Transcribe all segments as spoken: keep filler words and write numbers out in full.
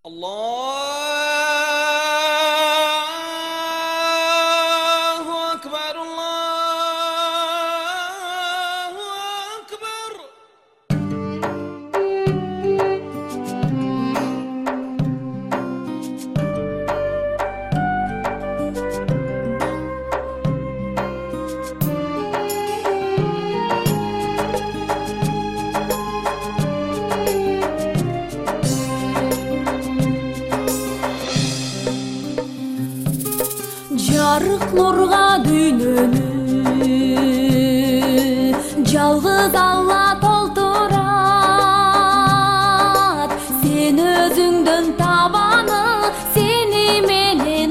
Allahu Akbar, Allahu Akbar. Жарык нурга дүйнөнү жалгыз Алла толтурат. Сен өзүңдөн табаны сени менен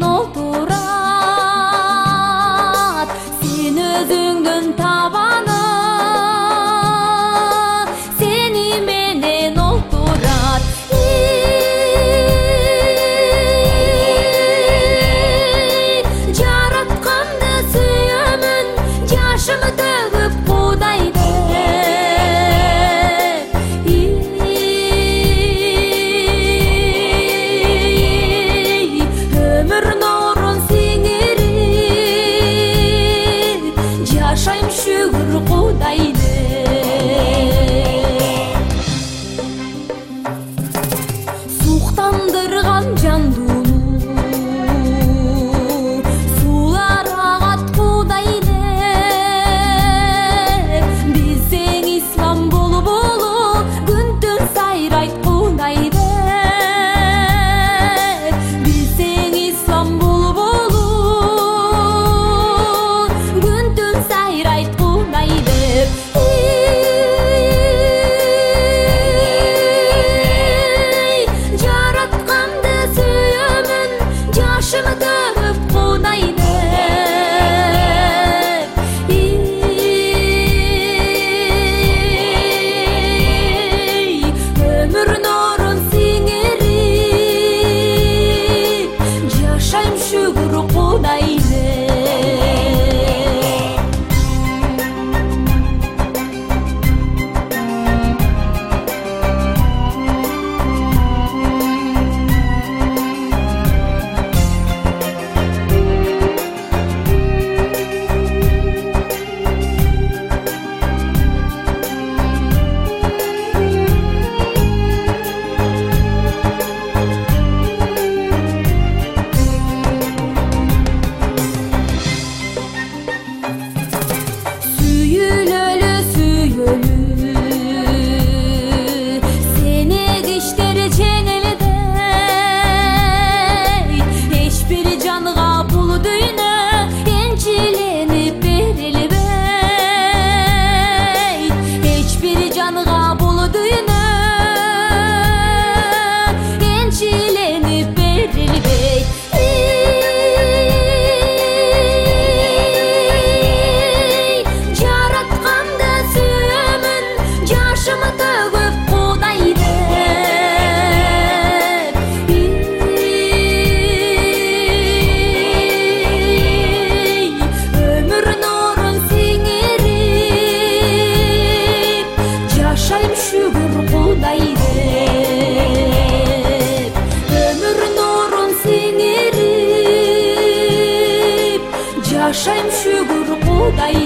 олтурат. Сен өзүңдөн табаны сени менен олтурат. Жашымы төгүп Кудайды өмүр нурун сиңирип жашайм шүгүр Кудайды. Суктандырган жандууну суулар агат Кудайды. Жашымы төгүп Кудайды өмүр нурун сиңирип жашайм шүгүр Кудайды. Жашымы төгүп Кудайды өмүр нурун сиңирип жашайм шүгүр Кудайды. Өмүр нурун сиңирип жашайм шүгүр Кудайды.